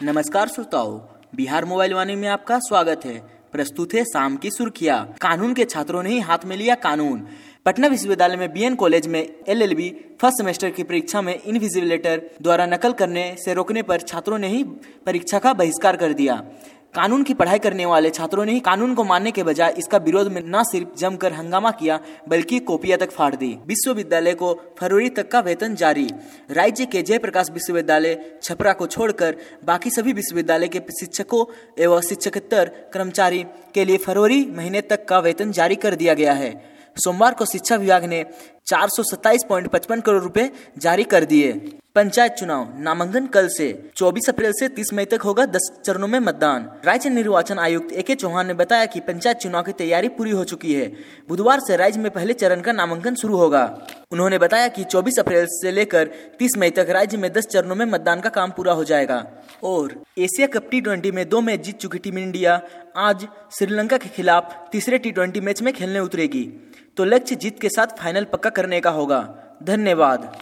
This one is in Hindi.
नमस्कार श्रोताओं, बिहार मोबाइल वाणी में आपका स्वागत है। प्रस्तुत है शाम की सुर्खियां। कानून के छात्रों ने ही हाथ में लिया कानून। पटना विश्वविद्यालय में बीएन कॉलेज में एलएलबी फर्स्ट सेमेस्टर की परीक्षा में इनविजिलेटर द्वारा नकल करने से रोकने पर छात्रों ने ही परीक्षा का बहिष्कार कर दिया। कानून की पढ़ाई करने वाले छात्रों ने ही कानून को मानने के बजाय इसका विरोध में न सिर्फ जमकर हंगामा किया बल्कि कॉपियां तक फाड़ दी। विश्वविद्यालय को फरवरी तक का वेतन जारी। राज्य के जयप्रकाश विश्वविद्यालय छपरा को छोड़कर बाकी सभी विश्वविद्यालय के शिक्षकों एवं शिक्षकेतर कर्मचारी के लिए फरवरी महीने तक का वेतन जारी कर दिया गया है। सोमवार को शिक्षा विभाग ने 427.55 करोड़ रुपए जारी कर दिए। पंचायत चुनाव नामांकन कल से 24 अप्रैल से 30 मई तक होगा। 10 चरणों में मतदान। राज्य निर्वाचन आयुक्त ए.के. चौहान ने बताया कि पंचायत चुनाव की तैयारी पूरी हो चुकी है। बुधवार से राज्य में पहले चरण का नामांकन शुरू होगा। उन्होंने बताया कि 24 अप्रैल से लेकर 30 मई तक राज्य में 10 चरणों में मतदान का काम पूरा हो जाएगा। और एशिया कप T20 में 2 मैच जीत चुकी टीम इंडिया आज श्रीलंका के खिलाफ तीसरे T20 मैच में खेलने उतरेगी। तो लक्ष्य जीत के साथ फाइनल पक्का करने का होगा। धन्यवाद।